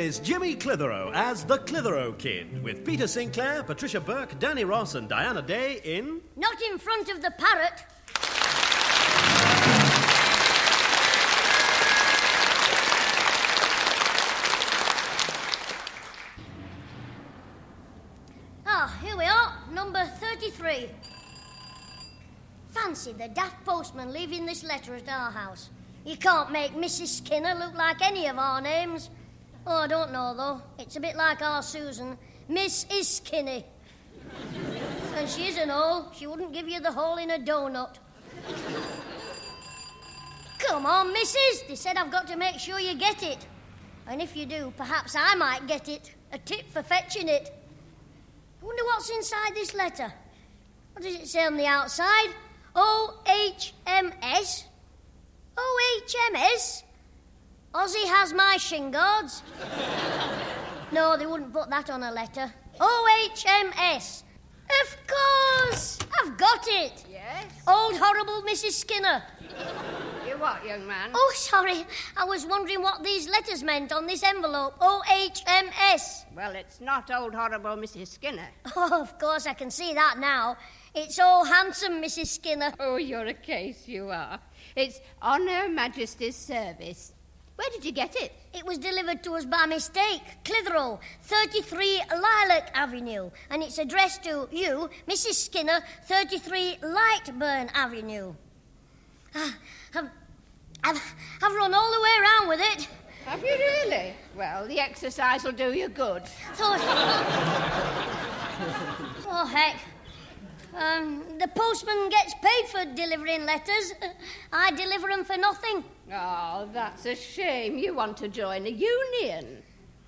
is Jimmy Clitheroe as the Clitheroe Kid, with Peter Sinclair, Patricia Burke, Danny Ross and Diana Day in... Not in front of the parrot. Here we are, number 33. Fancy the daft postman leaving this letter at our house. You can't make Mrs. Skinner look like any of our names. Oh, I don't know, though. It's a bit like our Susan, Miss is Skinny. And she isn't all. She wouldn't give you the hole in a donut. Come on, missus. They said I've got to make sure you get it. And if you do, perhaps I might get it. A tip for fetching it. I wonder what's inside this letter. What does it say on the outside? OHMS? OHMS? Ozzy has my shin guards. No, they wouldn't put that on a letter. OHMS. Of course! I've got it. Yes? Old horrible Mrs. Skinner. You what, young man? Oh, sorry. I was wondering what these letters meant on this envelope. OHMS. Well, it's not old horrible Mrs. Skinner. Oh, of course, I can see that now. It's all handsome Mrs. Skinner. Oh, you're a case, you are. It's on Her Majesty's service. Where did you get it? It was delivered to us by mistake. Clitheroe, 33 Lilac Avenue. And it's addressed to you, Mrs. Skinner, 33 Lightburn Avenue. I've run all the way around with it. Have you really? Well, the exercise will do you good. Oh, heck. The postman gets paid for delivering letters. I deliver them for nothing. Oh, that's a shame. You want to join a union.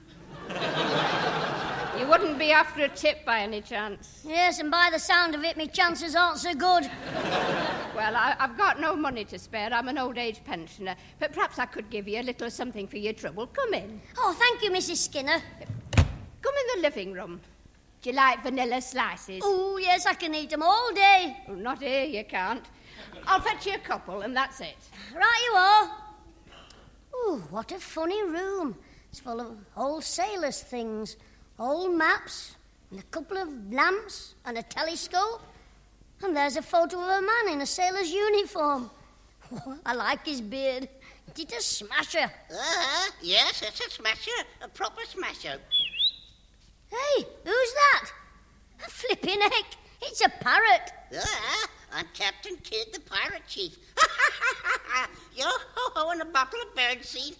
You wouldn't be after a tip by any chance? Yes, and by the sound of it, my chances aren't so good. Well, I've got no money to spare. I'm an old-age pensioner. But perhaps I could give you a little something for your trouble. Come in. Oh, thank you, Mrs. Skinner. Come in the living room. Do you like vanilla slices? Oh, yes, I can eat them all day. Oh, not here, you can't. I'll fetch you a couple, and that's it. Right you are. Oh, what a funny room. It's full of old sailors' things, old maps, and a couple of lamps, and a telescope. And there's a photo of a man in a sailor's uniform. Oh, I like his beard. Is it a smasher? Yes, it's a smasher, a proper smasher. Hey, who's that? A flipping heck, it's a parrot. I'm Captain Kidd, the pirate chief. Yo-ho-ho and a bottle of birdseed.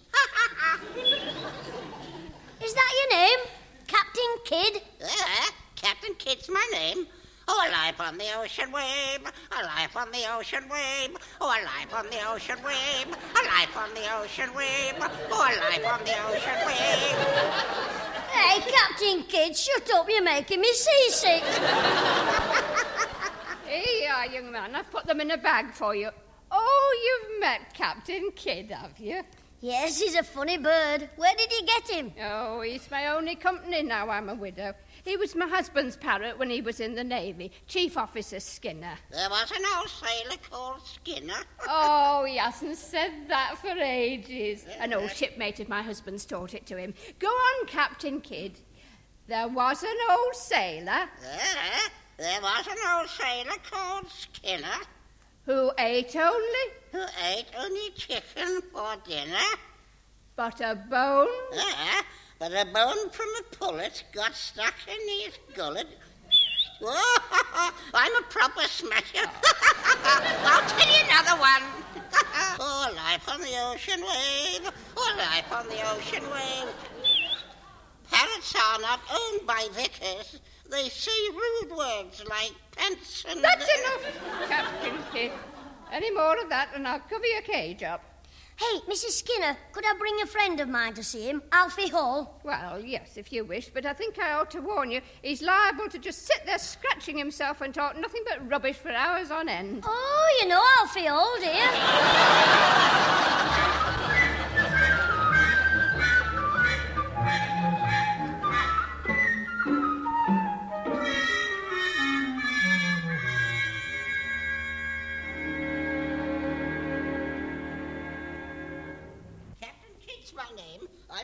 Is that your name? Captain Kidd? Captain Kidd's my name. Oh, I lie upon the ocean wave. I lie upon the ocean wave. Oh, I lie upon the ocean wave. I lie upon the ocean wave. Oh, I lie upon the ocean wave. Hey, Captain Kidd, shut up, you're making me seasick. Here you are, young man. I've put them in a bag for you. Oh, you've met Captain Kidd, have you? Yes, he's a funny bird. Where did you get him? Oh, he's my only company now I'm a widow. He was my husband's parrot when he was in the Navy, Chief Officer Skinner. There was an old sailor called Skinner. Oh, he hasn't said that for ages. An old shipmate of my husband's taught it to him. Go on, Captain Kidd. There was an old sailor. There was an old sailor called Skinner. Who ate only? Who ate only chicken for dinner. But a bone? But a bone from a pullet got stuck in his gullet. Oh, I'm a proper smasher. I'll tell you another one. Oh, life on the ocean wave. Oh, life on the ocean wave. Parrots are not owned by vicars. They say rude words like pence and... That's enough, Captain Kidd. Any more of that and I'll cover your cage up. Hey, Mrs. Skinner, could I bring a friend of mine to see him, Alfie Hall? Well, yes, if you wish, but I think I ought to warn you, he's liable to just sit there scratching himself and talk nothing but rubbish for hours on end. Oh, you know Alfie Hall, dear.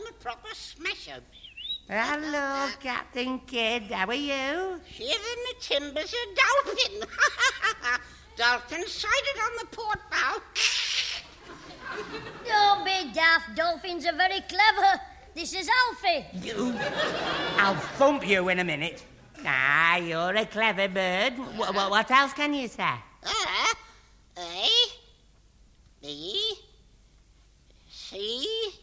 I'm a proper smasher. Hello, Captain Kidd. How are you? Here in the timbers a dolphin. Dolphin sighted on the port bow. Don't be daft. Dolphins are very clever. This is Alfie. You. I'll thump you in a minute. Ah, you're a clever bird. What else can you say? A, B, C,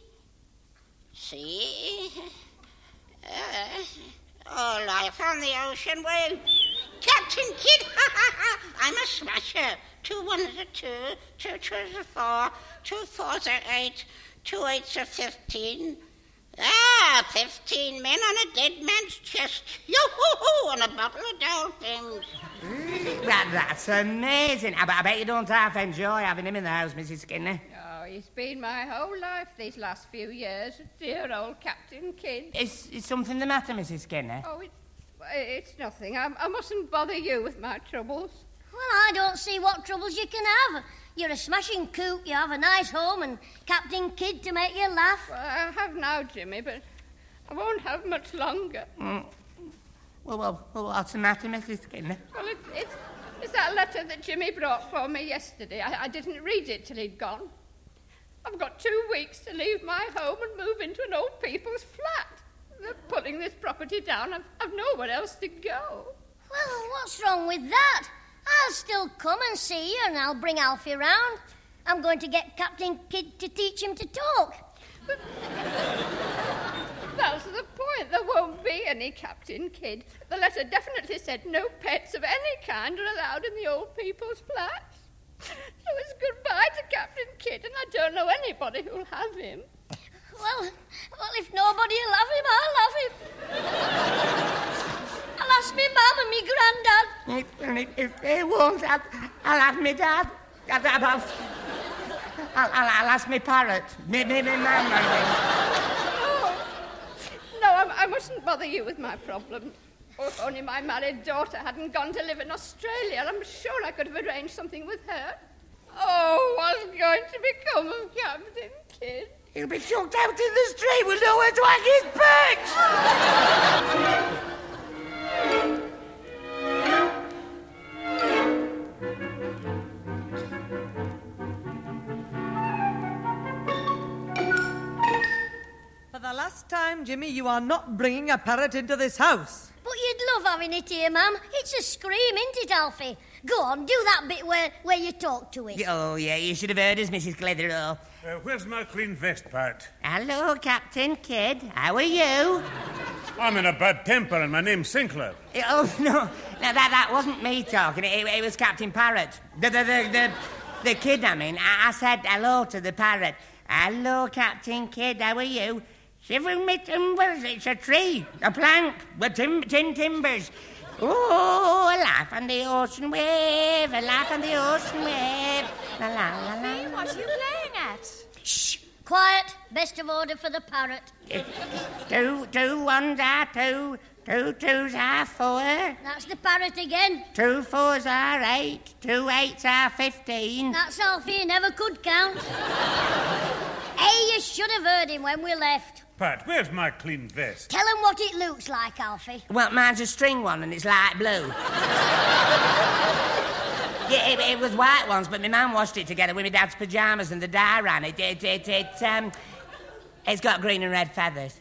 all life on the ocean wave. Captain Kidd, I'm a smasher. 2 1s are 2, 2 2s are 4, 2 4s are 8, 2 8s are 15. 15 men on a dead man's chest. Yoo-hoo-hoo, and a bottle of dolphins. That's amazing. I bet you don't half enjoy having him in the house, Mrs. Skinner. Oh, he's been my whole life these last few years. Dear old Captain Kidd. Is something the matter, Mrs. Skinner? Oh, it's nothing. I mustn't bother you with my troubles. Well, I don't see what troubles you can have. You're a smashing cook, you have a nice home, and Captain Kidd to make you laugh. Well, I have now, Jimmy, but I won't have much longer. Well, what's the matter, Mrs. Skinner? Well, it's that letter that Jimmy brought for me yesterday. I didn't read it till he'd gone. I've got 2 weeks to leave my home and move into an old people's flat. They're pulling this property down. I've nowhere else to go. Well, what's wrong with that? I'll still come and see you, and I'll bring Alfie round. I'm going to get Captain Kidd to teach him to talk. But that's the point. There won't be any Captain Kidd. The letter definitely said no pets of any kind are allowed in the old people's flats. So it's goodbye to Captain Kidd, and I don't know anybody who'll have him. Well, if nobody will have him, I'll have him. I'll ask me mum and me granddad. If they won't, I'll have me dad. I'll ask me parrot. Me mum. No, I mustn't bother you with my problems. Oh, if only my married daughter hadn't gone to live in Australia, I'm sure I could have arranged something with her. Oh, what's going to become of Captain Kidd? He'll be chucked out in the street with nowhere to hang his perch. For the last time, Jimmy, you are not bringing a parrot into this house. But you'd love having it here, ma'am. It's a scream, isn't it, Alfie? Go on, do that bit where you talk to it. Oh, yeah, you should have heard us, Mrs. Clitheroe. Where's my clean vest, Pat? Hello, Captain Kidd. How are you? I'm in a bad temper and my name's Sinclair. Oh, no, that wasn't me talking. It was Captain Parrot. The kid, I mean. I said hello to the parrot. Hello, Captain Kidd. How are you? Shivering me timbers. It's a tree, a plank with tin timbers. Oh, a laugh on the ocean wave, a laugh on the ocean wave. La la la la. What are you playing at? Shh! Quiet. Best of order for the parrot. 2 1s are 2, 2 2s are 4. That's the parrot again. 2 4s are 8, 2 8s are 15. That's Alfie, he never could count. Hey, you should have heard him when we left. Pat, where's my clean vest? Tell him what it looks like, Alfie. Well, mine's a string one and it's light blue. Yeah, it was white once, but my mum washed it together with my dad's pyjamas and the dye ran it. It's got green and red feathers.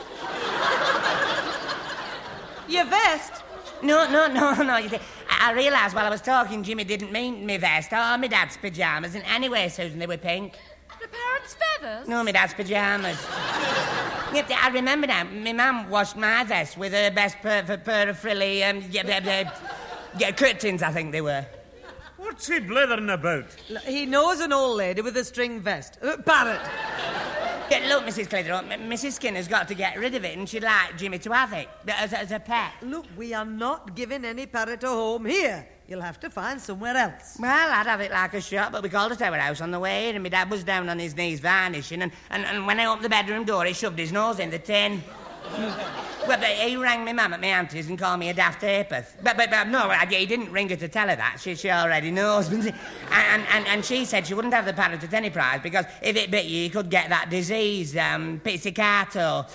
Your vest? No. You see, I realised while I was talking Jimmy didn't mean my vest or my dad's pyjamas. And anyway, Susan, they were pink. The parrot's feathers? No, my dad's pyjamas. I remember now, my mum washed my vest with her best pair of frilly curtains, I think they were. What's he blethering about? He knows an old lady with a string vest. Parrot. Yeah, look, Mrs. Clitheroe, Mrs. Skinner's got to get rid of it and she'd like Jimmy to have it as a pet. Look, we are not giving any parrot a home here. You'll have to find somewhere else. Well, I'd have it like a shot, but we called at our house on the way here and my dad was down on his knees varnishing and when I opened the bedroom door, he shoved his nose in the tin. But he rang me mum at my auntie's and called me a daft apeth. But no, he didn't ring her to tell her that. She already knows. And she said she wouldn't have the parrot at any price because if it bit you could get that disease, pizzicato.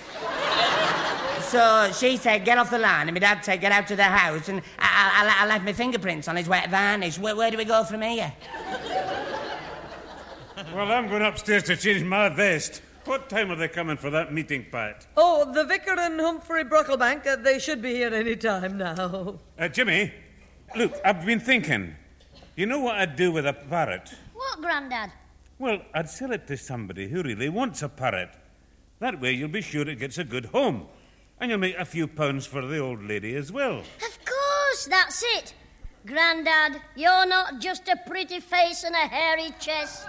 So she said, get off the line, and my dad said, get out to the house, and I left my fingerprints on his wet varnish. Where do we go from here? Well, I'm going upstairs to change my vest. What time are they coming for that meeting, Pat? Oh, the vicar and Humphrey Brocklebank, they should be here any time now. Jimmy, look, I've been thinking. You know what I'd do with a parrot? What, Grandad? Well, I'd sell it to somebody who really wants a parrot. That way you'll be sure it gets a good home. And you'll make a few pounds for the old lady as well. Of course, that's it. Grandad, you're not just a pretty face and a hairy chest.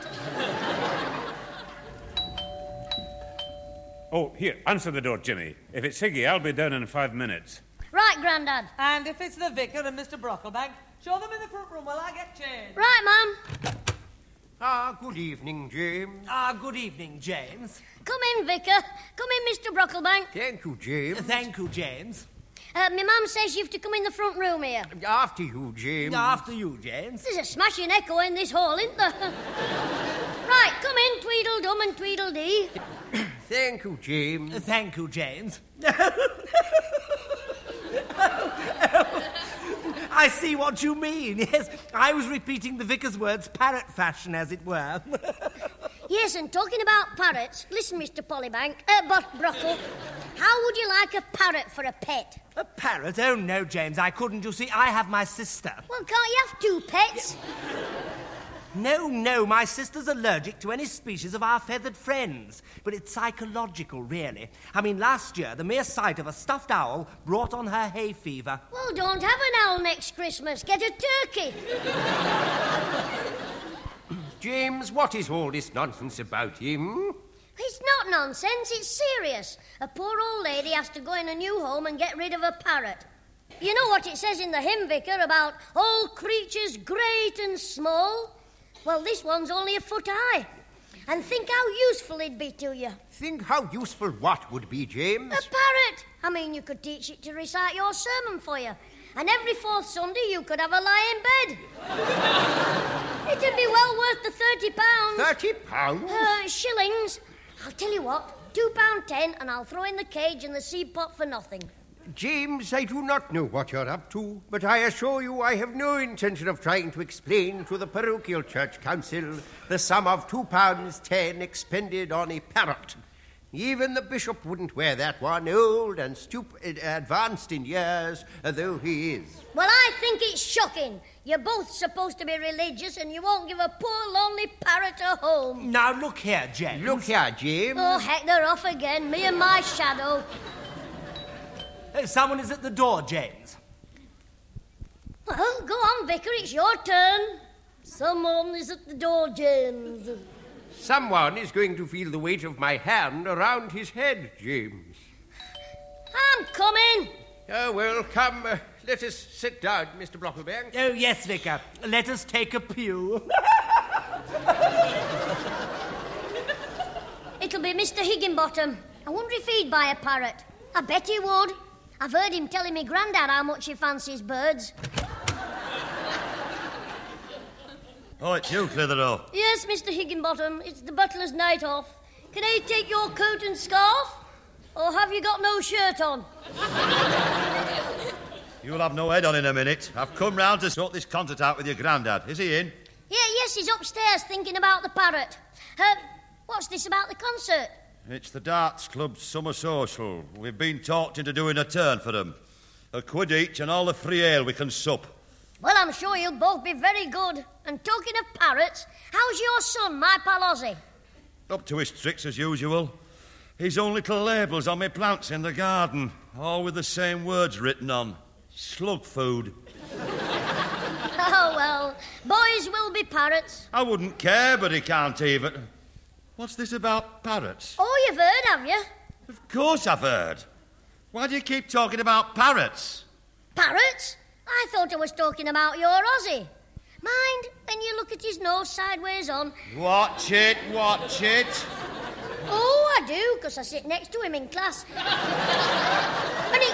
Oh, here, answer the door, Jimmy. If it's Higgy, I'll be down in 5 minutes. Right, Grandad. And if it's the vicar and Mr. Brocklebank, show them in the front room while I get changed. Right, Mum. Good evening, James. Good evening, James. Come in, Vicar. Come in, Mr. Brocklebank. Thank you, James. Thank you, James. My mum says you've to come in the front room here. After you, James. After you, James. There's a smashing echo in this hall, isn't there? Right, come in, Tweedledum and Tweedledee. Thank you, James. Thank you, James. I see what you mean. Yes, I was repeating the vicar's words parrot fashion, as it were. Yes, and talking about parrots, listen, Mr. Polybank, Brockle, how would you like a parrot for a pet? A parrot? Oh, no, James, I couldn't. You see, I have my sister. Well, can't you have two pets? No, my sister's allergic to any species of our feathered friends. But it's psychological, really. I mean, last year, the mere sight of a stuffed owl brought on her hay fever. Well, don't have an owl next Christmas. Get a turkey. James, what is all this nonsense about him? It's not nonsense, it's serious. A poor old lady has to go in a new home and get rid of a parrot. You know what it says in the hymn, Vicar, about all creatures great and small? Well, this one's only a foot high. And think how useful it'd be to you. Think how useful what would be, James? A parrot. I mean, you could teach it to recite your sermon for you. And every fourth Sunday you could have a lie in bed. It'd be well worth the £30. £30? Shillings. I'll tell you what, £2.10 and I'll throw in the cage and the seed pot for nothing. James, I do not know what you're up to, but I assure you I have no intention of trying to explain to the parochial church council the sum of £2.10 expended on a parrot. Even the bishop wouldn't wear that one, old and advanced in years, though he is. Well, I think it's shocking. You're both supposed to be religious and you won't give a poor lonely parrot a home. Now, look here, James. Look here, James. Oh, heck, they're off again. Me and my shadow. Someone is at the door, James. Well, go on, Vicar, it's your turn. Someone is at the door, James. Someone is going to feel the weight of my hand around his head, James. I'm coming. Oh, well, come, let us sit down, Mr. Brocklebank. Oh, yes, Vicar. Let us take a pew. It'll be Mr. Higginbottom. I wonder if he'd buy a parrot. I bet he would. I've heard him telling me Grandad how much he fancies birds. Oh, it's you, Clitheroe. Yes, Mr. Higginbottom. It's the butler's night off. Can I take your coat and scarf? Or have you got no shirt on? You'll have no head on in a minute. I've come round to sort this concert out with your grandad. Is he in? Yes, he's upstairs thinking about the parrot. What's this about the concert? It's the Darts Club's summer social. We've been talked into doing a turn for them. £1 each and all the free ale we can sup. Well, I'm sure you'll both be very good. And talking of parrots, how's your son, my pal Ozzy? Up to his tricks as usual. His own little labels on my plants in the garden, all with the same words written on. Slug food. Oh, well, boys will be parrots. I wouldn't care, but he can't even. What's this about parrots? Oh, you've heard, have you? Of course I've heard. Why do you keep talking about parrots? Parrots? I thought I was talking about your Ozzy. Mind when you look at his nose sideways on? Watch it, watch it. Oh, I do, because I sit next to him in class. And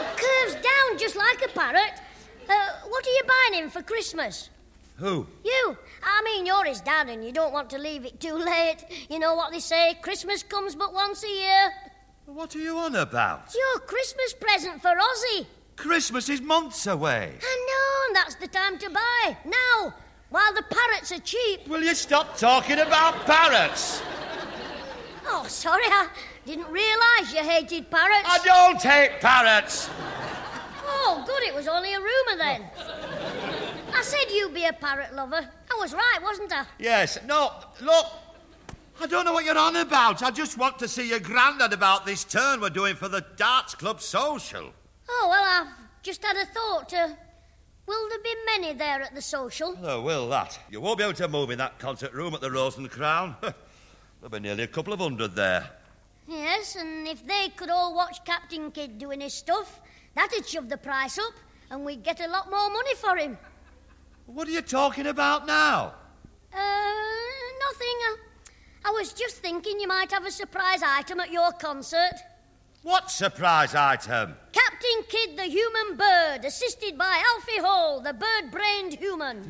parrot. What are you buying him for Christmas? Who? You. I mean, you're his dad and you don't want to leave it too late. You know what they say, Christmas comes but once a year. What are you on about? It's your Christmas present for Ozzy. Christmas is months away. I know, and that's the time to buy. Now, while the parrots are cheap. Will you stop talking about parrots? Oh, sorry, I didn't realise you hated parrots. I don't hate parrots. Oh, good, it was only a rumour then. I said you'd be a parrot lover. I was right, wasn't I? Yes. No, look. I don't know what you're on about. I just want to see your grandad about this turn we're doing for the Darts Club social. Oh, well, I've just had a thought. Will there be many there at the social? Oh, will that. You won't be able to move in that concert room at the Rose and Crown. There'll be nearly a couple of 100 there. Yes, and if they could all watch Captain Kidd doing his stuff, that'd shove the price up, and we'd get a lot more money for him. What are you talking about now? Nothing. I was just thinking you might have a surprise item at your concert. What surprise item? Captain Kidd the Human Bird, assisted by Alfie Hall, the bird-brained human.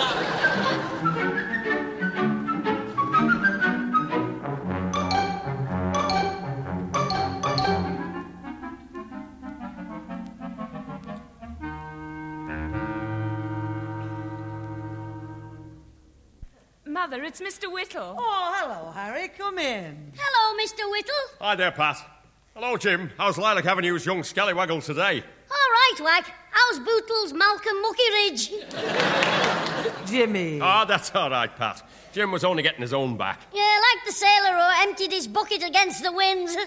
Mother, it's Mr. Whittle. Oh, hello, Harry. Come in. Hello, Mr. Whittle. Hi there, Pat. Hello, Jim. How's Lilac Avenue's young scallywaggle today? All right, Wag. How's Bootle's Malcolm Mucky Ridge? Jimmy. Ah, that's all right, Pat. Jim was only getting his own back. Yeah, like the sailor who emptied his bucket against the winds.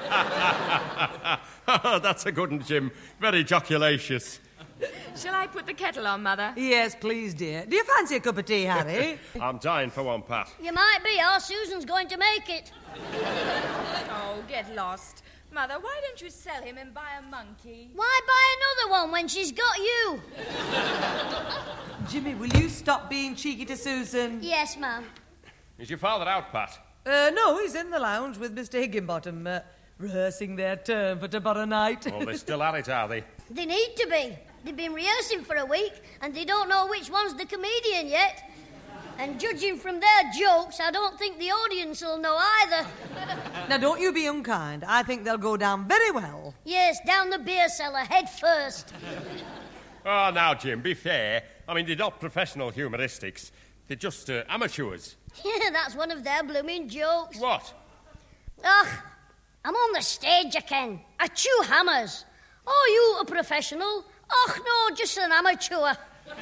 That's a good one, Jim. Very joculacious. Shall I put the kettle on, Mother? Yes, please, dear. Do you fancy a cup of tea, Harry? I'm dying for one, Pat. You might be. Our Susan's going to make it. Oh, get lost. Mother, why don't you sell him and buy a monkey? Why buy another one when she's got you? Jimmy, will you stop being cheeky to Susan? Yes, ma'am. Is your father out, Pat? No, he's in the lounge with Mr. Higginbottom, rehearsing their turn for tomorrow night. Oh, they're still at it, are they? They need to be. They've been rehearsing for a week, and they don't know which one's the comedian yet. And judging from their jokes, I don't think the audience will know either. Now, don't you be unkind. I think they'll go down very well. Yes, down the beer cellar, head first. Oh, now, Jim, be fair. I mean, they're not professional humoristics. They're just amateurs. Yeah, that's one of their blooming jokes. What? Ugh, I'm on the stage again. I chew hammers. Oh, you a professional? Och, no, just an amateur.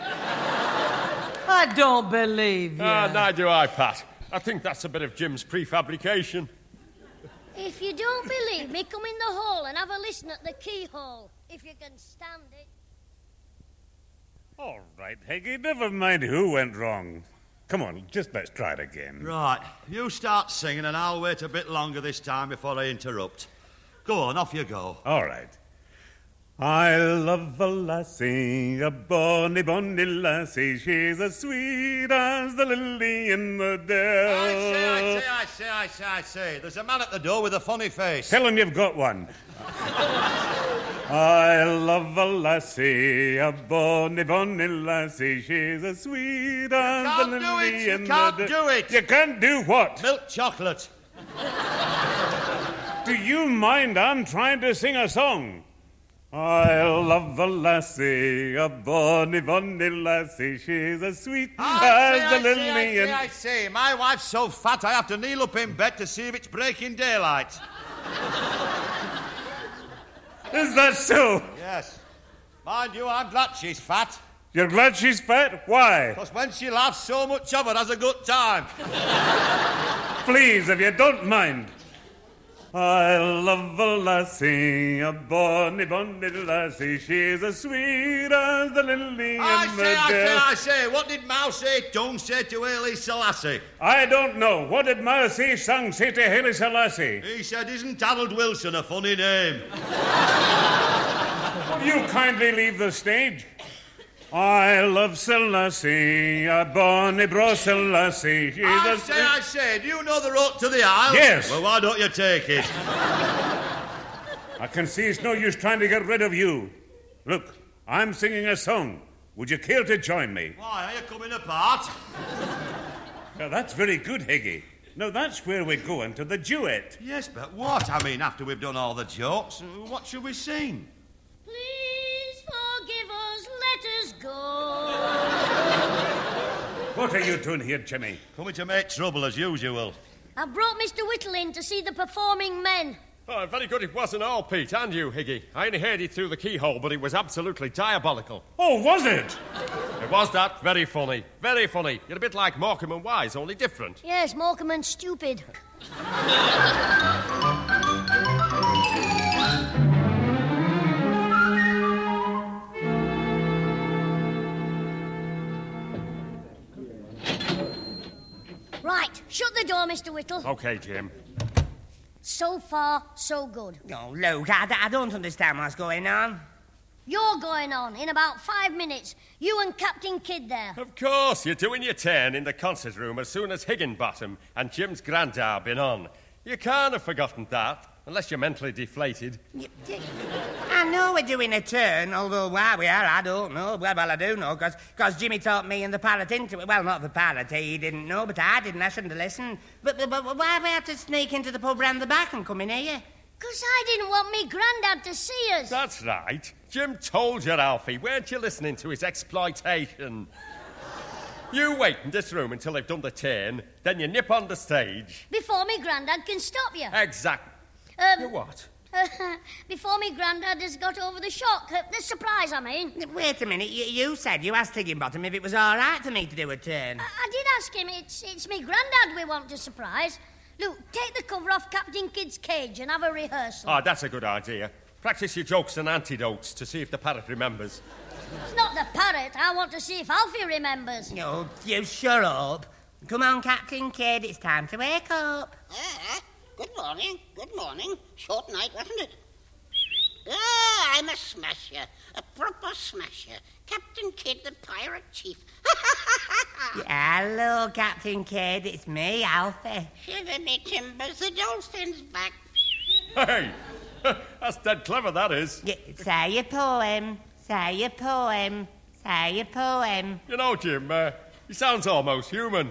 I don't believe you. Neither do I, Pat. I think that's a bit of Jim's prefabrication. If you don't believe me, come in the hall and have a listen at the keyhole, if you can stand it. All right, Heggie, never mind who went wrong. Come on, just let's try it again. Right, you start singing and I'll wait a bit longer this time before I interrupt. Go on, off you go. All right. I love a lassie, a bonny, bonny lassie. She's as sweet as the lily in the dell. I say. There's a man at the door with a funny face. Tell him you've got one. I love a lassie, a bonny, bonny lassie. She's as sweet as the lily in the dell. You can't do it. You can't do what? Milk chocolate. Do you mind? I'm trying to sing a song. I love a lassie, a bonny, bonny lassie. She's as sweet as the lily. I say. My wife's so fat I have to kneel up in bed to see if it's breaking daylight. Is that so? Yes. Mind you, I'm glad she's fat. You're glad she's fat? Why? Because when she laughs, so much of her has a good time. Please, if you don't mind. I love a lassie, a bonny, bonny lassie. She's as sweet as the lily in the dell. I say. What did Mao say, Tung say to Haile Selassie? I don't know. What did Mao Zedong say to Haile Selassie? He said, isn't Harold Wilson a funny name? Will you kindly leave the stage? I love Selassie, a bonny bro Selassie. I say, do you know the road to the aisle? Yes. Well, why don't you take it? I can see it's no use trying to get rid of you. Look, I'm singing a song. Would you care to join me? Why, are you coming apart? Now, that's very good, Higgy. Now, that's where we're going to the duet. Yes, but what? I mean, after we've done all the jokes, what should we sing? Please forgive us, let us go. What are you doing here, Jimmy? Coming to make trouble as usual. I brought Mr. Whittle in to see the performing men. Oh, very good it wasn't all, Pete, and you, Higgy. I only heard it through the keyhole, but it was absolutely diabolical. Oh, was it? It was that. Very funny. Very funny. You're a bit like Morecambe and Wise, only different. Yes, Morecambe and stupid. Right, shut the door, Mr. Whittle. OK, Jim. So far, so good. Oh, Luke, I don't understand what's going on. You're going on in about 5 minutes. You and Captain Kidd there. Of course, you're doing your turn in the concert room as soon as Higginbottom and Jim's granddad been on. You can't have forgotten that, unless you're mentally deflated. I know we're doing a turn, although why we are, I don't know. Well, I do know, because Jimmy taught me and the parrot into it. Well, not the parrot, he didn't know, but I didn't. I shouldn't have listened. But why we had to sneak into the pub round the back and come in here? Because I didn't want me granddad to see us. That's right. Jim told you, Alfie. Weren't you listening to his exploitation? You wait in this room until they've done the turn, then you nip on the stage. Before me granddad can stop you. Exactly. You what? Before me granddad has got over the shock. The surprise, I mean. Wait a minute. You said you asked Higginbottom if it was all right for me to do a turn. I did ask him. It's me granddad we want to surprise. Look, take the cover off Captain Kidd's cage and have a rehearsal. Oh, that's a good idea. Practice your jokes and antidotes to see if the parrot remembers. It's not the parrot. I want to see if Alfie remembers. No, you shut up. Come on, Captain Kidd. It's time to wake up. Good morning. Good morning. Short night, wasn't it? Ah, I'm a smasher. A proper smasher. Captain Kidd, the pirate chief. Hello, Captain Kidd. It's me, Alfie. Shiver me timbers, the dolphin's back. Hey, that's dead clever, that is. Say your poem. Say your poem. Say your poem. You know, Jim, he sounds almost human.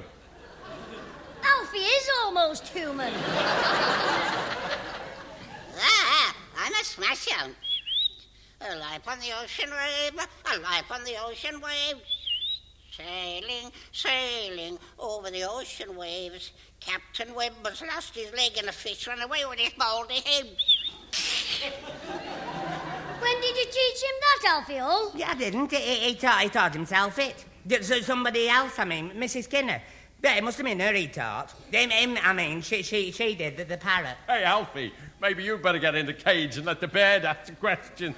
Alfie is almost human. I'm a smasher. Alive on the ocean wave, alive on the ocean wave. Sailing, sailing over the ocean waves. Captain Webber's lost his leg and a fish ran away with his baldy head. When did you teach him that, Alfie Hall? Yeah, I didn't. He taught himself it. Somebody else, Mrs. Skinner. Yeah, it must have been her he taught. She did, the parrot. Hey, Alfie, maybe you'd better get in the cage and let the bird ask questions.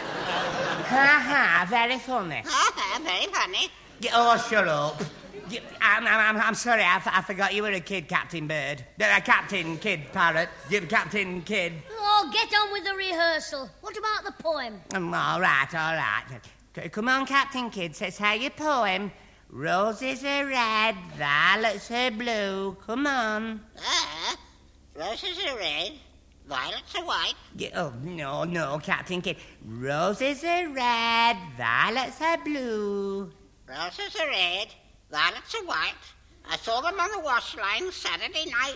Ha, very funny. Very funny. Oh, shut up. I'm sorry, I forgot you were a kid, Captain Bird. Captain Kidd Parrot. Captain Kidd. Oh, get on with the rehearsal. What about the poem? All right. Come on, Captain Kidd, say your poem. Roses are red, violets are blue. Come on. Roses are red, violets are white. Oh, no, Captain Kidd. Roses are red, violets are blue. Roses are red, violets are white. I saw them on the wash line Saturday night.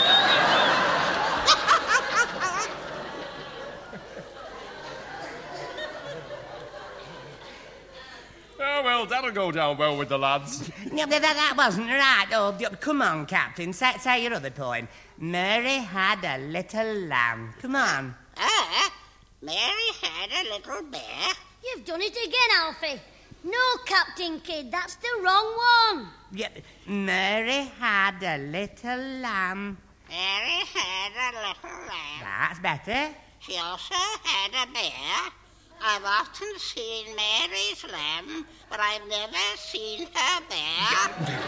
Oh, well, that'll go down well with the lads. No, that wasn't right. Oh, come on, Captain. Say your other poem. Mary had a little lamb. Come on. Mary had a little bear. You've done it again, Alfie. No, Captain Kidd, that's the wrong one. Yeah, Mary had a little lamb. Mary had a little lamb. That's better. She also had a bear. I've often seen Mary's lamb, but I've never seen her bear.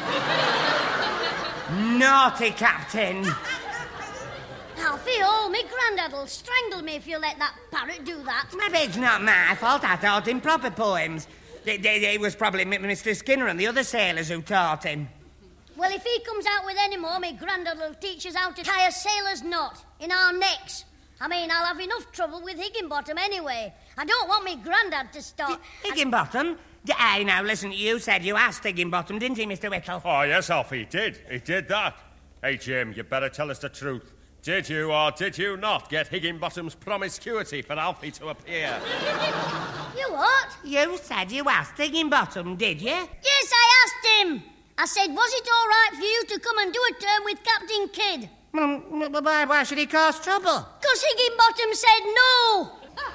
Naughty, Captain. Alfie Hall, me granddad'll strangle me if you let that parrot do that. Maybe it's not my fault. I taught him proper poems. It was probably Mr. Skinner and the other sailors who taught him. Well, if he comes out with any more, me granddad'll teach us how to tie a sailor's knot in our necks. I mean, I'll have enough trouble with Higginbottom anyway. I don't want me grandad to start... Higginbottom? Hey, now, listen, you said you asked Higginbottom, didn't he, Mr. Whittle? Oh, yes, Alfie, he did. He did that. Hey, Jim, you better tell us the truth. Did you or did you not get Higginbottom's promiscuity for Alfie to appear? You what? You said you asked Higginbottom, did you? Yes, I asked him. I said, was it all right for you to come and do a turn with Captain Kidd? Why should he cause trouble? 'Cause Higginbottom said no.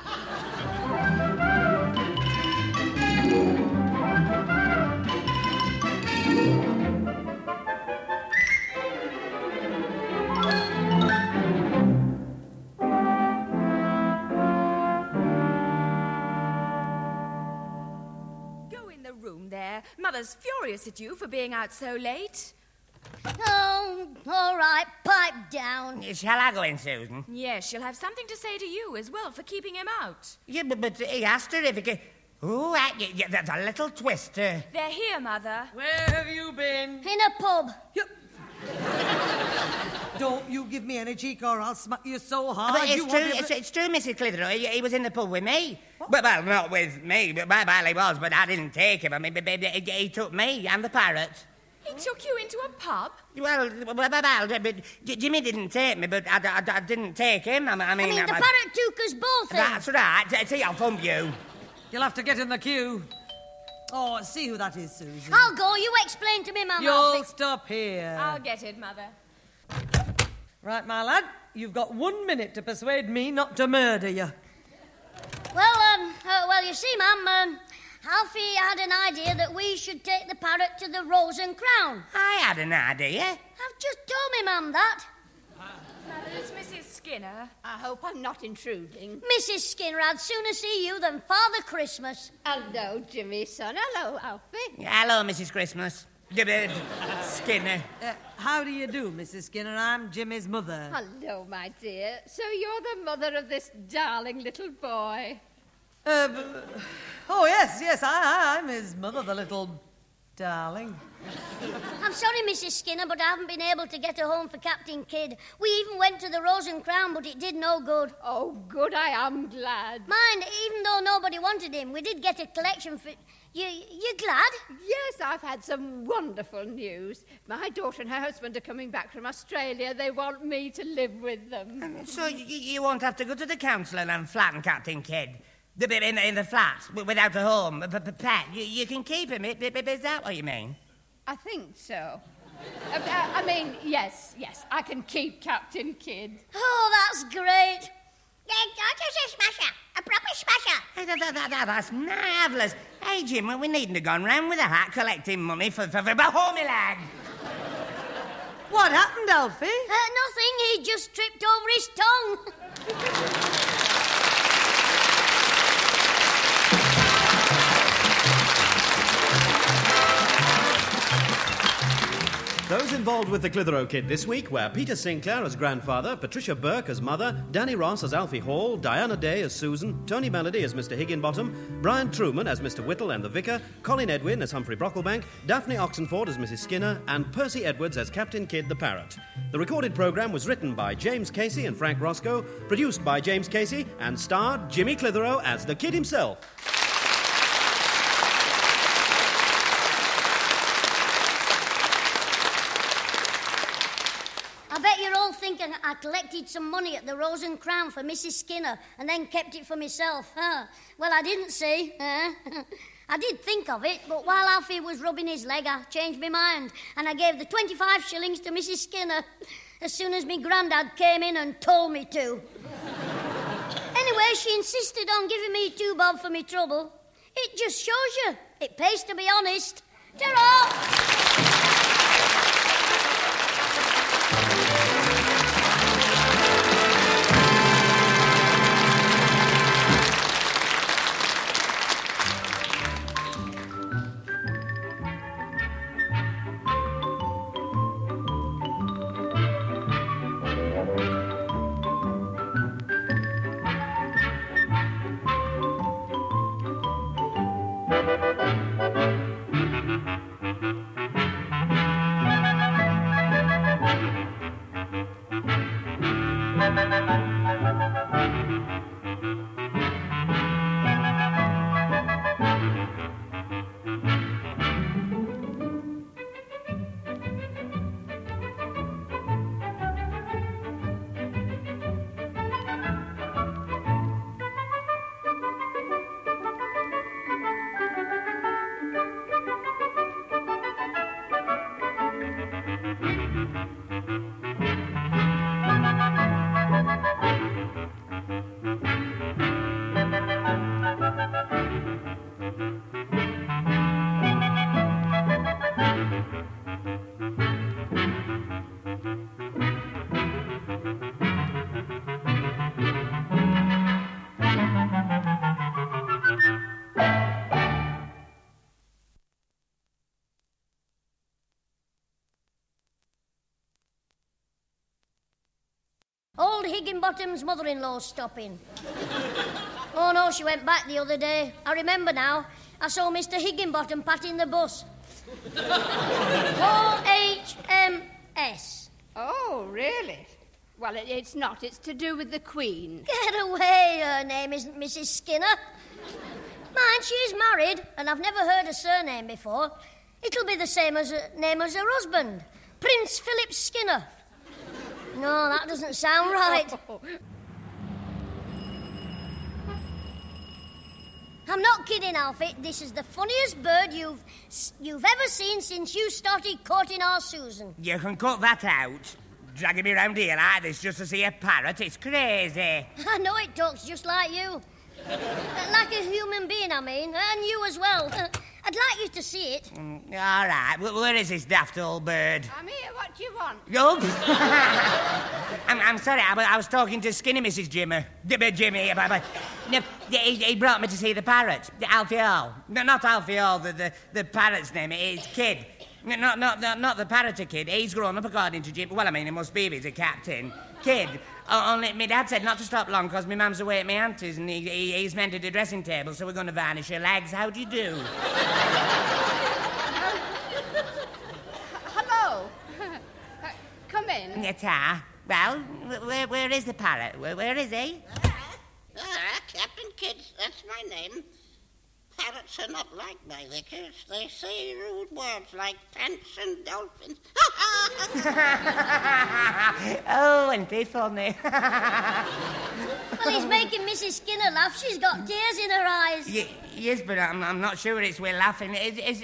Go in the room there. Mother's furious at you for being out so late. Oh, all right, pipe down. Shall I go in, Susan? Yes, she'll have something to say to you as well for keeping him out. Yeah, but he asked her if he could... Ooh, yeah, that's a little twister. They're here, Mother. Where have you been? In a pub. Don't you give me any cheek or I'll smack you so hard. But it's true, Mrs. Clitheroe. He was in the pub with me. Well, not with me, but he was, but I didn't take him. I mean, he took me and the parrot. He took you into a pub? Well, Jimmy didn't take me, but I didn't take him. I mean, the parrot took us both in. That's right. See, I'll thump you. You'll have to get in the queue. Oh, see who that is, Susan. I'll go. You explain to me, Mama. You'll stop here. I'll get it, Mother. Right, my lad. You've got 1 minute to persuade me not to murder you. Well, you see, Ma'am, Alfie had an idea that we should take the parrot to the Rose and Crown. I had an idea. I've just told me, Ma'am, that. Mother, it's Mrs. Skinner. I hope I'm not intruding. Mrs. Skinner, I'd sooner see you than Father Christmas. Hello, Jimmy, son. Hello, Alfie. Hello, Mrs. Christmas. Skinner. How do you do, Mrs. Skinner? I'm Jimmy's mother. Hello, my dear. So you're the mother of this darling little boy. Oh, yes, I'm his mother, the little darling. I'm sorry, Mrs. Skinner, but I haven't been able to get a home for Captain Kidd. We even went to the Rose and Crown, but it did no good. Oh, good, I am glad. Mind, even though nobody wanted him, we did get a collection for... You glad? Yes, I've had some wonderful news. My daughter and her husband are coming back from Australia. They want me to live with them. So you won't have to go to the council and flatten Captain Kidd? In the flat, without a home, pet. You can keep him. Is that what you mean? I think so. I mean, yes, I can keep Captain Kidd. Oh, that's great. Daughter's a smasher, a proper smasher. Hey, that's marvellous. Hey, Jim, we needn't have gone round with a hat collecting money for Bahomilad. What happened, Alfie? Nothing. He just tripped over his tongue. Those involved with the Clitheroe Kid this week were Peter Sinclair as grandfather, Patricia Burke as mother, Danny Ross as Alfie Hall, Diana Day as Susan, Tony Melody as Mr. Higginbottom, Brian Truman as Mr. Whittle and the Vicar, Colin Edwin as Humphrey Brocklebank, Daphne Oxenford as Mrs. Skinner, and Percy Edwards as Captain Kidd the Parrot. The recorded programme was written by James Casey and Frank Roscoe, produced by James Casey, and starred Jimmy Clitheroe as the Kid himself. I bet you're all thinking I collected some money at the Rose and Crown for Mrs. Skinner and then kept it for myself. Huh? Well, I didn't see. I did think of it, but while Alfie was rubbing his leg, I changed my mind and I gave the 25 shillings to Mrs. Skinner as soon as me grandad came in and told me to. Anyway, she insisted on giving me 2 bob for me trouble. It just shows you. It pays to be honest. Ta-ra! Higginbottom's mother-in-law's stopping. Oh, no, she went back the other day. I remember now. I saw Mr. Higginbottom patting the bus. OHMS. Oh, really? Well, it's not. It's to do with the Queen. Get away. Her name isn't Mrs. Skinner. Mind, she's married, and I've never heard her surname before. It'll be the same as name as her husband, Prince Philip Skinner. No, that doesn't sound right. I'm not kidding, Alfie. This is the funniest bird you've ever seen since you started courting our Susan. You can cut that out. Dragging me round here like this just to see a parrot, it's crazy. I know it talks just like you. Like a human being, I mean, and you as well. I'd like you to see it. All right, where is this daft old bird? I'm here, what do you want? Oops. I'm sorry, I was talking to Skinny Mrs. Jimmy. No, he brought me to see the parrot, Alfie Hall. No, not Alfie Hall, the parrot's name is Kid. Not the parroter Kid. He's grown up according to Jim. Well, I mean, he must be if he's a captain. Kid. Only my dad said not to stop long because my mum's away at my auntie's and he's mended a dressing table, so we're going to varnish her legs. How do you do? Hello. Come in. Well, where is the parrot? Where is he? Captain Kidd, that's my name. Parrots are not like my vicars. They say rude words like pants and dolphins. Oh, and they funny. Well, he's making Mrs. Skinner laugh. She's got tears in her eyes. Yes, but I'm not sure it's we're laughing. Is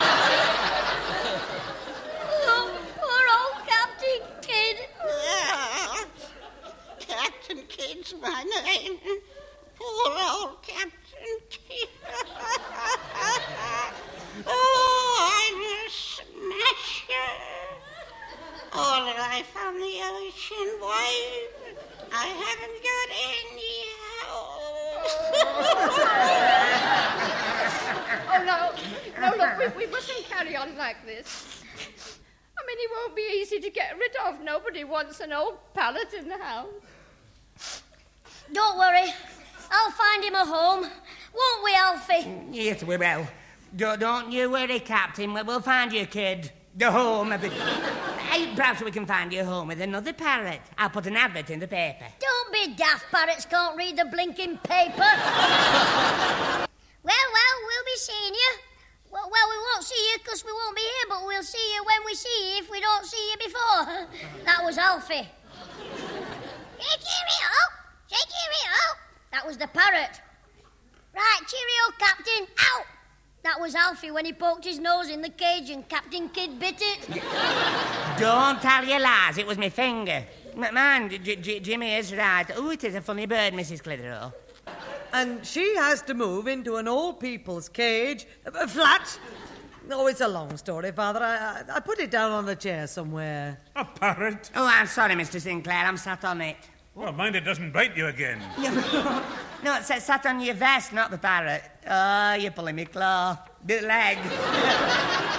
Oh, poor old Captain Kidd. Yeah. Captain Kidd's my name. Poor old Captain Kidd. Oh, I'm a smasher. All life on the ocean wave. I haven't got any house. Oh, no, look, we mustn't carry on like this. I mean, he won't be easy to get rid of. Nobody wants an old parrot in the house. Don't worry. I'll find him a home. Won't we, Alfie? Yes, we will. Don't you worry, Captain. We'll find you, Kid. The home. Hey, perhaps we can find you a home with another parrot. I'll put an advert in the paper. Don't be daft. Parrots can't read the blinking paper. Well, we'll be seeing you. Well, we won't see you because we won't be here, but we'll see you when we see you if we don't see you before. That was Alfie. Cheerio! That was the parrot. Right, cheerio, Captain. Ow! That was Alfie when he poked his nose in the cage and Captain Kidd bit it. Don't tell your lies. It was my finger. Man, Jimmy is right. Oh, it is a funny bird, Mrs. Clitheroe. And she has to move into an old people's cage, a flat. Oh, it's a long story, Father. I put it down on the chair somewhere. A parrot? Oh, I'm sorry, Mr. Sinclair. I'm sat on it. Well, mind it doesn't bite you again. No, it sat on your vest, not the parrot. Oh, you're pulling me claw. The leg.